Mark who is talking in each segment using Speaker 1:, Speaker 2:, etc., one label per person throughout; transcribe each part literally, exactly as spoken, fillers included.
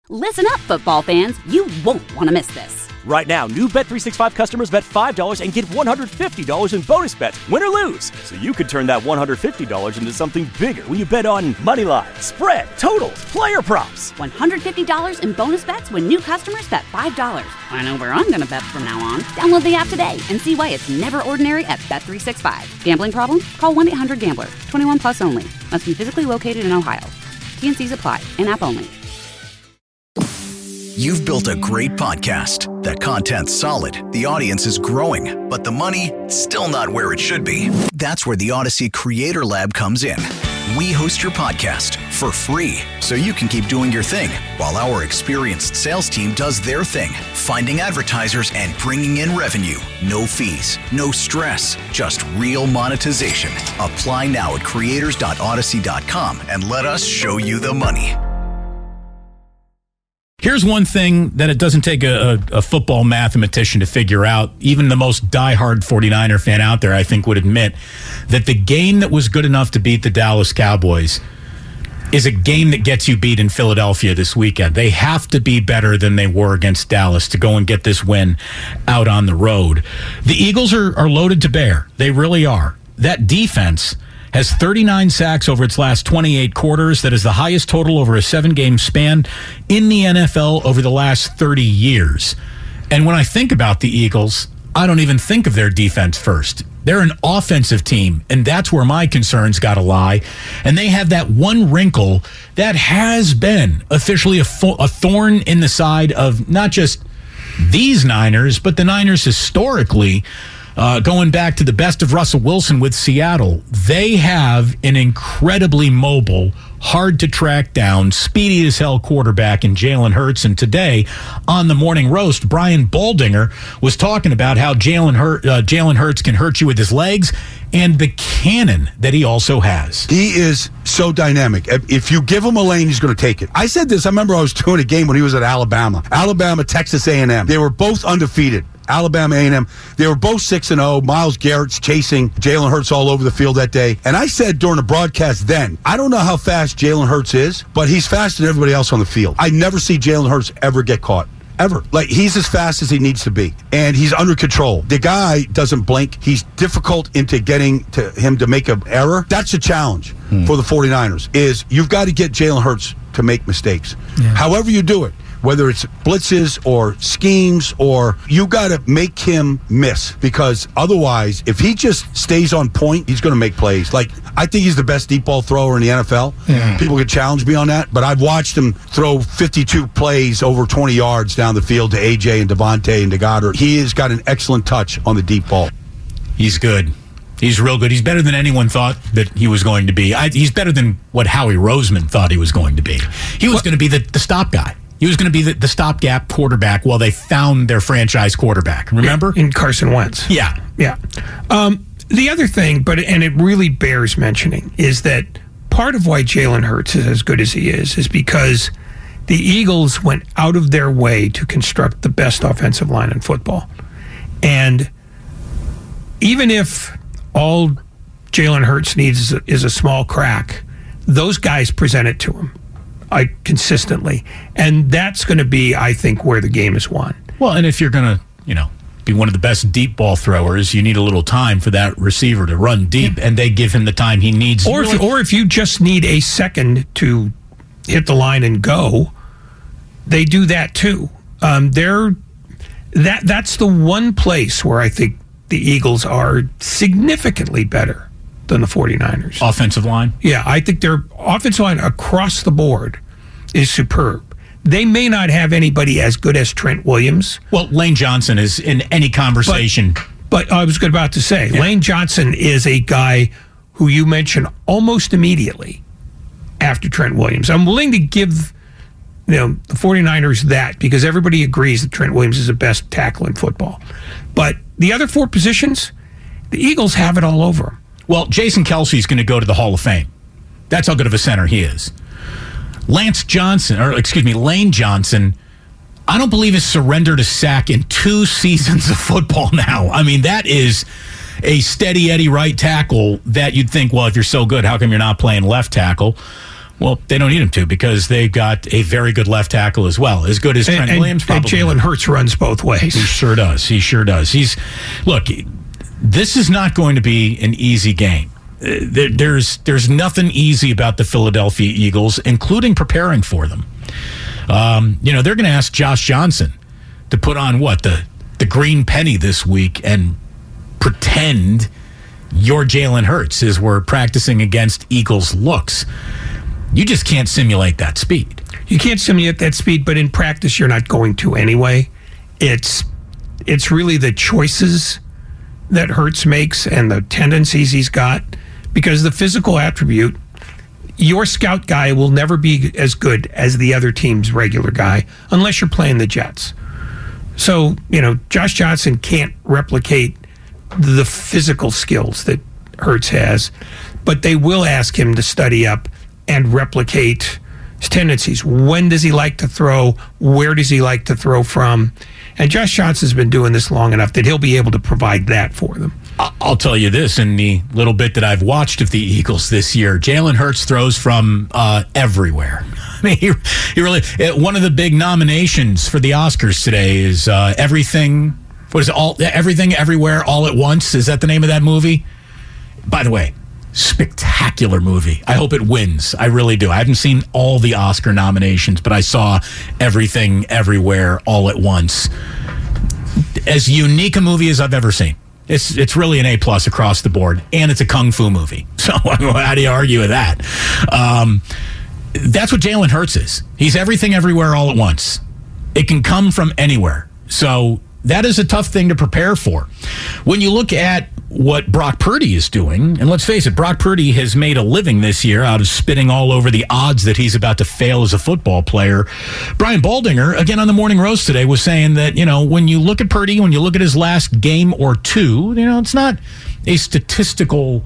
Speaker 1: Listen up, football fans. You won't want to miss this.
Speaker 2: Right now, new Bet three sixty-five customers bet five dollars and get one hundred fifty dollars in bonus bets, win or lose. So you could turn that one hundred fifty dollars into something bigger when you bet on money line, spread, totals, player props.
Speaker 1: one hundred fifty dollars in bonus bets when new customers bet five dollars. I know where I'm going to bet from now on. Download the app today and see why it's never ordinary at Bet three sixty-five. Gambling problem? Call one eight hundred gambler. twenty-one plus only. Must be physically located in Ohio. T N Cs apply. In-app only.
Speaker 3: You've built a great podcast. The content's solid, the audience is growing, but the money, still not where it should be. That's where the Odyssey Creator Lab comes in. We host your podcast for free, so you can keep doing your thing, while our experienced sales team does their thing, finding advertisers and bringing in revenue. No fees, no stress, just real monetization. Apply now at creators dot odyssey dot com and let us show you the money.
Speaker 4: Here's one thing that it doesn't take a, a, a football mathematician to figure out. Even the most diehard forty-niner fan out there, I think, would admit that the game that was good enough to beat the Dallas Cowboys is a game that gets you beat in Philadelphia this weekend. They have to be better than they were against Dallas to go and get this win out on the road. The Eagles are, are loaded to bear. They really are. That defense has thirty-nine sacks over its last twenty-eight quarters. That is the highest total over a seven-game span in the N F L over the last thirty years. And when I think about the Eagles, I don't even think of their defense first. They're an offensive team, and that's where my concerns got to lie. And they have that one wrinkle that has been officially a, fo- a thorn in the side of not just these Niners, but the Niners historically. Uh, going back to the best of Russell Wilson with Seattle, they have an incredibly mobile, hard to track down, speedy as hell quarterback in Jalen Hurts. And today on the Morning Roast, Brian Baldinger was talking about how Jalen Hurt, uh, Jalen Hurts can hurt you with his legs and the cannon that he also has.
Speaker 5: He is so dynamic. If you give him a lane, he's going to take it. I said this. I remember I was doing a game when he was at Alabama. Alabama, Texas A and M. They were both undefeated. Alabama A and M. They were both six and oh. Myles Garrett's chasing Jalen Hurts all over the field that day. And I said during the broadcast then, I don't know how fast Jalen Hurts is, but he's faster than everybody else on the field. I never see Jalen Hurts ever get caught. Ever. Like, he's as fast as he needs to be. And he's under control. The guy doesn't blink. He's difficult into getting to him to make an error. That's a challenge hmm. for the forty-niners, is you've got to get Jalen Hurts to make mistakes. Yeah. However you do it, whether it's blitzes or schemes, or you got to make him miss, because otherwise, if he just stays on point, he's going to make plays. Like, I think he's the best deep ball thrower in the N F L. Yeah. People could challenge me on that, but I've watched him throw fifty-two plays over twenty yards down the field to A J and Devontae and to Goddard. He has got an excellent touch on the deep ball.
Speaker 4: He's good. He's real good. He's better than anyone thought that he was going to be. I, he's better than what Howie Roseman thought he was going to be. He was what? going to be the, the stop guy. He was going to be the, the stopgap quarterback while they found their franchise quarterback. Remember?
Speaker 6: In Carson Wentz.
Speaker 4: Yeah.
Speaker 6: Yeah. Um, the other thing, but and it really bears mentioning, is that part of why Jalen Hurts is as good as he is is because the Eagles went out of their way to construct the best offensive line in football. And even if all Jalen Hurts needs is a, is a small crack, those guys present it to him. I, consistently. And that's going to be, I think, where the game is won.
Speaker 4: Well, and if you're going to, you know, be one of the best deep ball throwers, you need a little time for that receiver to run deep, yeah. and they give him the time he needs.
Speaker 6: Or, really. if, or if you just need a second to hit the line and go, they do that too. Um, they're that that's the one place where I think the Eagles are significantly better than the forty-niners.
Speaker 4: Offensive line?
Speaker 6: Yeah, I think their offensive line across the board is superb. They may not have anybody as good as Trent Williams.
Speaker 4: Well, Lane Johnson is in any conversation.
Speaker 6: But, but I was about to say, yeah. Lane Johnson is a guy who you mentioned almost immediately after Trent Williams. I'm willing to give you know the forty-niners that, because everybody agrees that Trent Williams is the best tackle in football. But the other four positions, the Eagles have it all over them.
Speaker 4: Well, Jason Kelce's going to go to the Hall of Fame. That's how good of a center he is. Lance Johnson, or excuse me, Lane Johnson, I don't believe has surrendered a sack in two seasons of football now. I mean, that is a steady Eddie right tackle that you'd think, well, if you're so good, how come you're not playing left tackle? Well, they don't need him to because they got a very good left tackle as well. As good as Trent
Speaker 6: and,
Speaker 4: Williams, probably.
Speaker 6: And Jalen Hurts runs both ways.
Speaker 4: He sure does. He sure does. He's look, this is not going to be an easy game. There, there's there's nothing easy about the Philadelphia Eagles, including preparing for them. Um, you know, they're going to ask Josh Johnson to put on what the the green penny this week and pretend you're Jalen Hurts as we're practicing against Eagles looks. You just can't simulate that speed.
Speaker 6: You can't simulate that speed, but in practice, you're not going to anyway. It's it's really the choices that Hurts makes and the tendencies he's got, because the physical attribute, your scout guy will never be as good as the other team's regular guy unless you're playing the Jets. So, you know, Josh Johnson can't replicate the physical skills that Hurts has, but they will ask him to study up and replicate his tendencies. When does he like to throw? Where does he like to throw from? And Josh Johnson's been doing this long enough that he'll be able to provide that for them.
Speaker 4: I'll tell you this, in the little bit that I've watched of the Eagles this year, Jalen Hurts throws from uh, everywhere. I mean, he, he really, one of the big nominations for the Oscars today is uh, everything, what is it, all, everything, everywhere, all at once. Is that the name of that movie? By the way, spectacular movie. I hope it wins. I really do. I haven't seen all the Oscar nominations, but I saw Everything, Everywhere, All at Once. As unique a movie as I've ever seen. It's it's really an A plus across the board, and it's a kung fu movie. So how do you argue with that? Um, that's what Jalen Hurts is. He's everything, everywhere, all at once. It can come from anywhere. So that is a tough thing to prepare for. When you look at what Brock Purdy is doing, and let's face it, Brock Purdy has made a living this year out of spitting all over the odds that he's about to fail as a football player. Brian Baldinger, again on the Morning Roast today, was saying that, you know, when you look at Purdy, when you look at his last game or two, you know, it's not a statistical,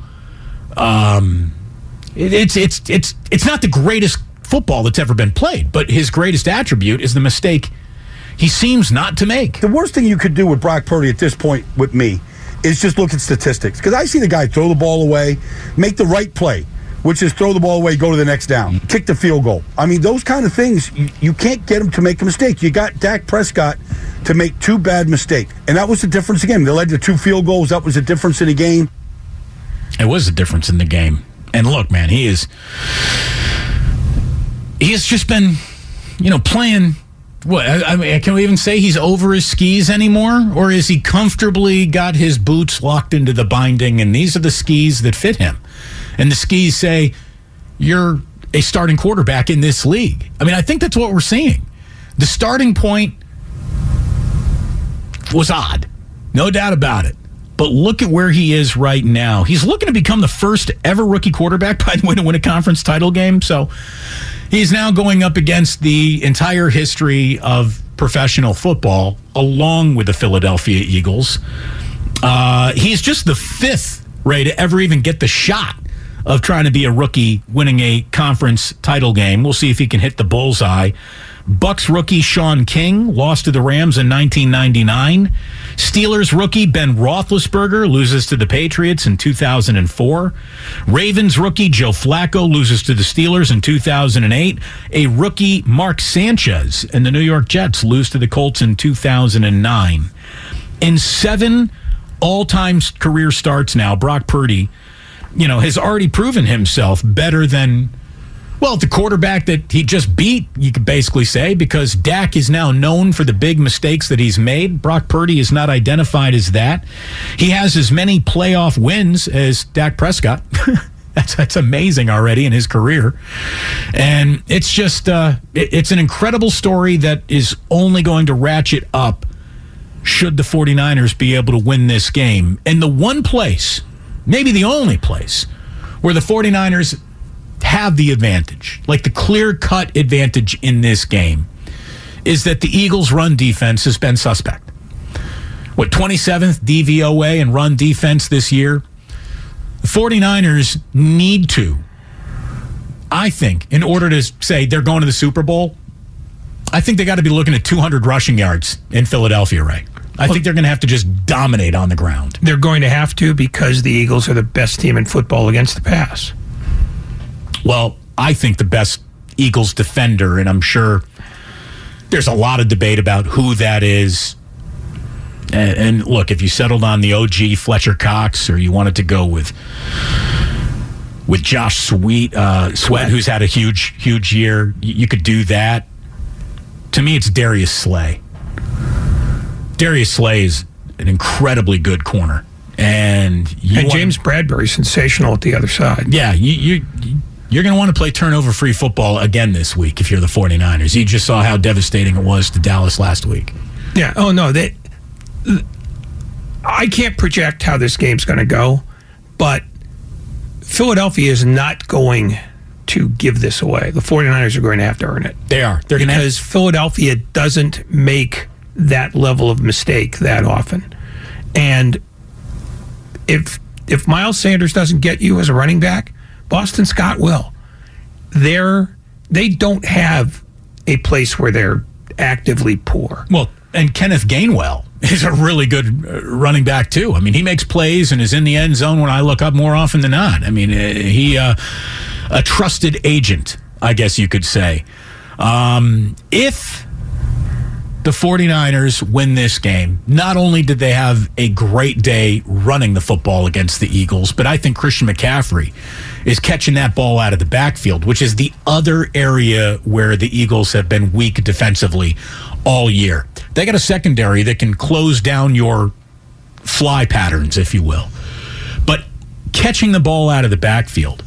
Speaker 4: um, it, it's, it's, it's, it's not the greatest football that's ever been played, but his greatest attribute is the mistake he seems not to make.
Speaker 5: The worst thing you could do with Brock Purdy at this point with me is just look at statistics. Because I see the guy throw the ball away, make the right play, which is throw the ball away, go to the next down, kick the field goal. I mean, those kind of things, you, you can't get him to make a mistake. You got Dak Prescott to make two bad mistakes. And that was the difference again. They led to two field goals. That was the difference in the game.
Speaker 4: It was a difference in the game. And look, man, he is... He has just been, you know, playing... What, I, I mean, can we even say he's over his skis anymore? Or is he comfortably got his boots locked into the binding and these are the skis that fit him? And the skis say, you're a starting quarterback in this league. I mean, I think that's what we're seeing. The starting point was odd. No doubt about it. But look at where he is right now. He's looking to become the first ever rookie quarterback, by the way, to win a conference title game. So he's now going up against the entire history of professional football, along with the Philadelphia Eagles. Uh, he's just the fifth, Ray, to ever even get the shot of trying to be a rookie winning a conference title game. We'll see if he can hit the bullseye. Bucks rookie Sean King lost to the Rams in nineteen ninety-nine. Steelers rookie Ben Roethlisberger loses to the Patriots in two thousand four. Ravens rookie Joe Flacco loses to the Steelers in two thousand eight. A rookie Mark Sanchez and the New York Jets lose to the Colts in two thousand nine. In seven all-time career starts now, Brock Purdy, you know, has already proven himself better than, well, the quarterback that he just beat, you could basically say, because Dak is now known for the big mistakes that he's made. Brock Purdy is not identified as that. He has as many playoff wins as Dak Prescott. that's that's amazing already in his career. And it's just, uh, it, it's an incredible story that is only going to ratchet up should the 49ers be able to win this game. And the one place, maybe the only place, where the 49ers have the advantage, like the clear-cut advantage in this game, is that the Eagles' run defense has been suspect. What, twenty-seventh D V O A in run defense this year? The 49ers need to, I think, in order to say they're going to the Super Bowl, I think they got to be looking at two hundred rushing yards in Philadelphia, Ray. I think they're going to have to just dominate on the ground.
Speaker 6: They're going to have to, because the Eagles are the best team in football against the pass.
Speaker 4: Well, I think, the best Eagles defender, and I'm sure there's a lot of debate about who that is. And, and look, if you settled on the O G Fletcher Cox, or you wanted to go with with Josh Sweat, uh, Sweat, who's had a huge, huge year, you, you could do that. To me, it's Darius Slay. Darius Slay is an incredibly good corner. And, you
Speaker 6: and
Speaker 4: want,
Speaker 6: James Bradbury, sensational at the other side.
Speaker 4: Yeah, you, you, you're going to want to play turnover-free football again this week if you're the 49ers. You just saw how devastating it was to Dallas last week.
Speaker 6: Yeah, oh no, they, I can't project how this game's going to go, but Philadelphia is not going to give this away. The 49ers are going to have to earn it.
Speaker 4: They are. They're going to
Speaker 6: Because Philadelphia doesn't make that level of mistake that often. And if if Miles Sanders doesn't get you as a running back, Boston Scott will. They're they don't have a place where they're actively poor.
Speaker 4: Well, and Kenneth Gainwell is a really good running back too. I mean, he makes plays and is in the end zone when I look up more often than not. I mean, he uh, a trusted agent, I guess you could say. Um, if the 49ers win this game, not only did they have a great day running the football against the Eagles, but I think Christian McCaffrey is catching that ball out of the backfield, which is the other area where the Eagles have been weak defensively all year. They got a secondary that can close down your fly patterns, if you will. But catching the ball out of the backfield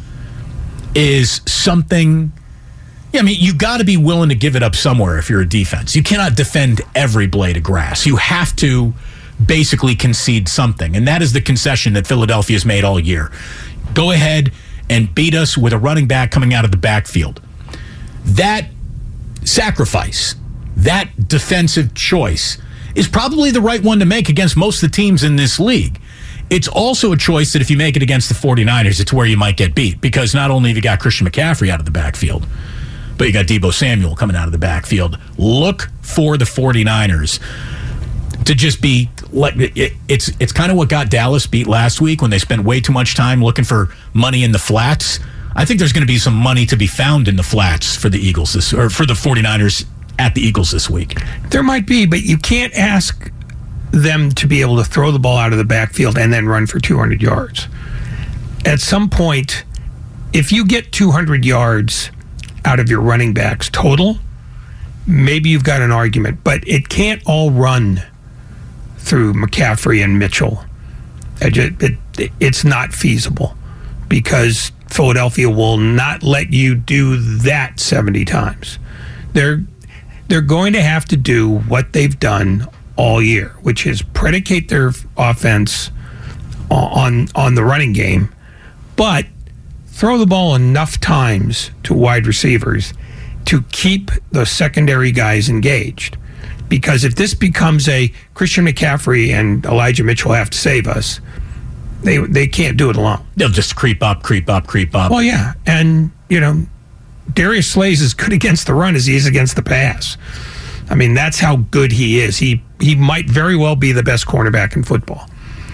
Speaker 4: is something... Yeah, I mean, you got to be willing to give it up somewhere if you're a defense. You cannot defend every blade of grass. You have to basically concede something, and that is the concession that Philadelphia has made all year. Go ahead and beat us with a running back coming out of the backfield. That sacrifice, that defensive choice, is probably the right one to make against most of the teams in this league. It's also a choice that if you make it against the 49ers, it's where you might get beat, because not only have you got Christian McCaffrey out of the backfield, but you got Deebo Samuel coming out of the backfield. Look for the 49ers to just be like it, it's it's kind of what got Dallas beat last week when they spent way too much time looking for money in the flats. I think there's going to be some money to be found in the flats for the Eagles this or for the 49ers at the Eagles this week.
Speaker 6: There might be, but you can't ask them to be able to throw the ball out of the backfield and then run for two hundred yards. At some point, if you get two hundred yards out of your running backs total, maybe you've got an argument, but it can't all run through McCaffrey and Mitchell. It, it, it's not feasible because Philadelphia will not let you do that seventy times. They're they're going to have to do what they've done all year, which is predicate their offense on on the running game, but throw the ball enough times to wide receivers to keep the secondary guys engaged. Because if this becomes a Christian McCaffrey and Elijah Mitchell have to save us, they they can't do it alone.
Speaker 4: They'll just creep up, creep up, creep up.
Speaker 6: Well, yeah. And, you know, Darius Slay is as good against the run as he is against the pass. I mean, that's how good he is. He, he might very well be the best cornerback in football.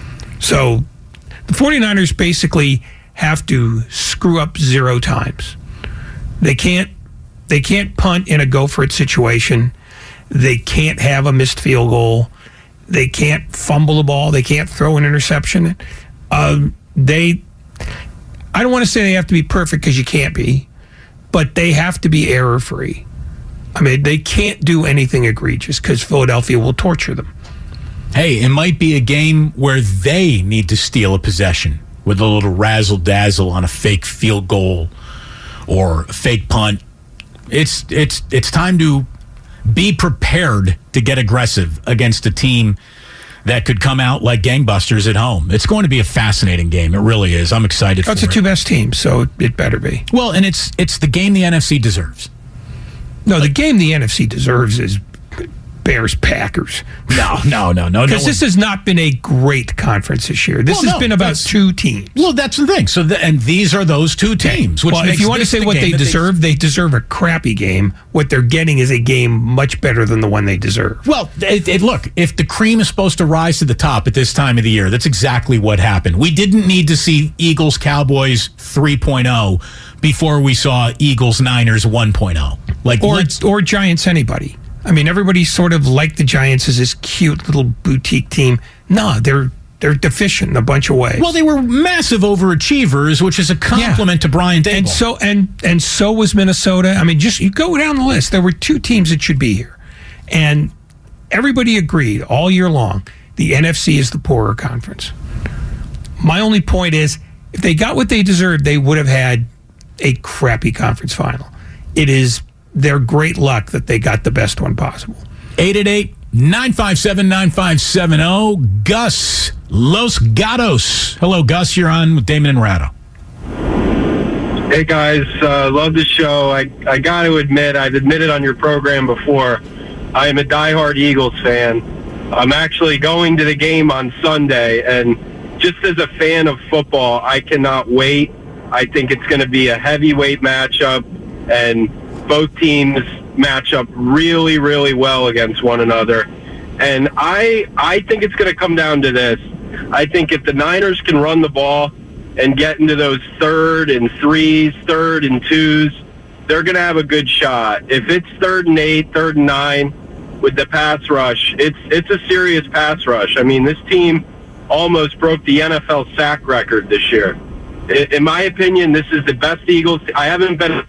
Speaker 6: So the 49ers basically have to screw up zero times. They can't they can't punt in a go for it situation. They can't have a missed field goal. They can't fumble the ball. They can't throw an interception. Um, they I don't want to say they have to be perfect because you can't be, but they have to be error free. I mean, they can't do anything egregious because Philadelphia will torture them.
Speaker 4: Hey, it might be a game where they need to steal a possession with a little razzle-dazzle on a fake field goal or a fake punt. It's it's it's time to be prepared to get aggressive against a team that could come out like gangbusters at home. It's going to be a fascinating game. It really is. I'm excited
Speaker 6: That's
Speaker 4: for it.
Speaker 6: It's the two best teams, so it better be.
Speaker 4: Well, and it's it's the game the N F C deserves.
Speaker 6: No, the game the N F C deserves is Bears Packers.
Speaker 4: No, no, no, no.
Speaker 6: Because
Speaker 4: no
Speaker 6: this has not been a great conference this year. This
Speaker 4: well,
Speaker 6: has
Speaker 4: no,
Speaker 6: been about two teams.
Speaker 4: Well, that's the thing. So, the, and these are those two teams. Which
Speaker 6: well, if you want to say what they deserve, they... they deserve a crappy game. What they're getting is a game much better than the one they deserve.
Speaker 4: Well, it, it, look, if the cream is supposed to rise to the top at this time of the year, that's exactly what happened. We didn't need to see Eagles Cowboys three point oh before we saw Eagles Niners one point oh. Like
Speaker 6: or or Giants anybody. I mean, everybody sort of liked the Giants as this cute little boutique team. No, they're they're deficient in a bunch of ways.
Speaker 4: Well, they were massive overachievers, which is a compliment yeah. to Brian Daboll.
Speaker 6: And so and and so was Minnesota. I mean, just you go down the list. There were two teams that should be here, and everybody agreed all year long. The N F C is the poorer conference. My only point is, if they got what they deserved, they would have had a crappy conference final. It is their great luck that they got the best one possible.
Speaker 4: eight eight eight, nine five seven, nine five seven zero. Gus Los Gatos. Hello, Gus. You're on with Damon and Ratto.
Speaker 7: Hey, guys. Uh, love the show. I, I got to admit, I've admitted on your program before, I am a diehard Eagles fan. I'm actually going to the game on Sunday, and just as a fan of football, I cannot wait. I think it's going to be a heavyweight matchup, and both teams match up really, really well against one another. And I I think it's going to come down to this. I think if the Niners can run the ball and get into those third and threes, third and twos, they're going to have a good shot. If it's third and eight, third and nine with the pass rush, it's it's a serious pass rush. I mean, this team almost broke the N F L sack record this year. In my opinion, this is the best Eagles. I haven't been.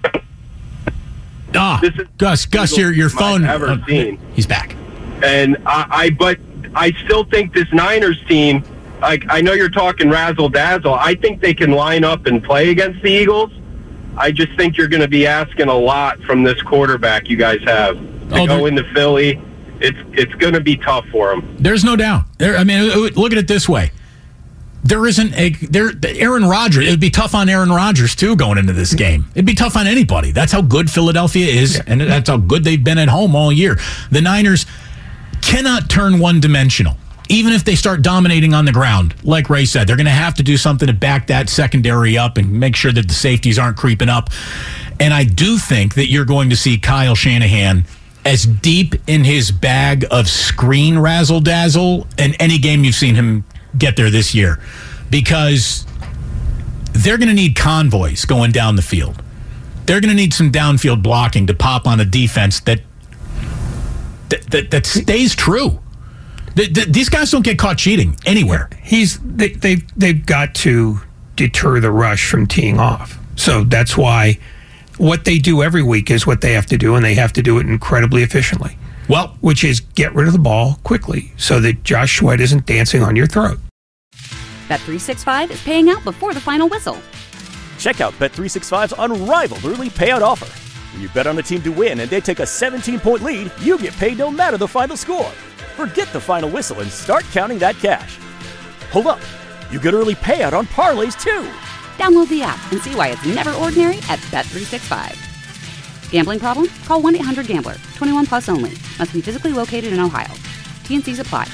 Speaker 4: Ah, this is Gus, Gus, your your phone.
Speaker 7: I've ever
Speaker 4: uh,
Speaker 7: seen.
Speaker 4: He's back.
Speaker 7: And I, I, but I still think this Niners team. Like, I know you're talking razzle dazzle. I think they can line up and play against the Eagles. I just think you're going to be asking a lot from this quarterback you guys have to
Speaker 4: oh,
Speaker 7: go into Philly. It's it's going to be tough for them.
Speaker 4: There's no doubt. There, I mean, look at it this way. There isn't a there. Aaron Rodgers. It would be tough on Aaron Rodgers too going into this game. It'd be tough on anybody. That's how good Philadelphia is, yeah. and that's how good they've been at home all year. The Niners cannot turn one-dimensional. Even if they start dominating on the ground, like Ray said, they're going to have to do something to back that secondary up and make sure that the safeties aren't creeping up. And I do think that you're going to see Kyle Shanahan as deep in his bag of screen razzle-dazzle in any game you've seen him get there this year, because they're going to need convoys going down the field. They're going to need some downfield blocking to pop on a defense that that, that, that stays true. The, the, these guys don't get caught cheating anywhere.
Speaker 6: He's they, they've they've got to deter the rush from teeing off. So that's why what they do every week is what they have to do, and they have to do it incredibly efficiently.
Speaker 4: Well,
Speaker 6: which is get rid of the ball quickly so that Josh Sweat isn't dancing on your throat.
Speaker 1: Bet three sixty-five is paying out before the final whistle.
Speaker 2: Check out Bet three sixty-five's unrivaled early payout offer. When you bet on a team to win and they take a seventeen-point lead, you get paid no matter the final score. Forget the final whistle and start counting that cash. Hold up. You get early payout on parlays, too.
Speaker 1: Download the app and see why it's never ordinary at Bet three sixty-five. Gambling problem? Call one eight hundred gambler. twenty-one plus only. Must be physically located in Ohio. T N Cs apply.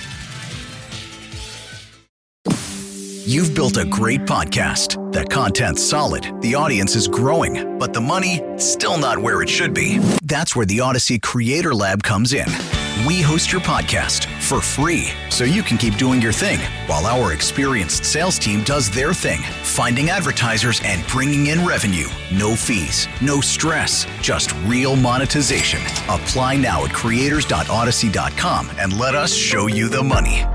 Speaker 3: You've built a great podcast. The content's solid, the audience is growing, but the money, still not where it should be. That's where the Odyssey Creator Lab comes in. We host your podcast for free, so you can keep doing your thing while our experienced sales team does their thing, finding advertisers and bringing in revenue. No fees, no stress, just real monetization. Apply now at creators dot odyssey dot com and let us show you the money.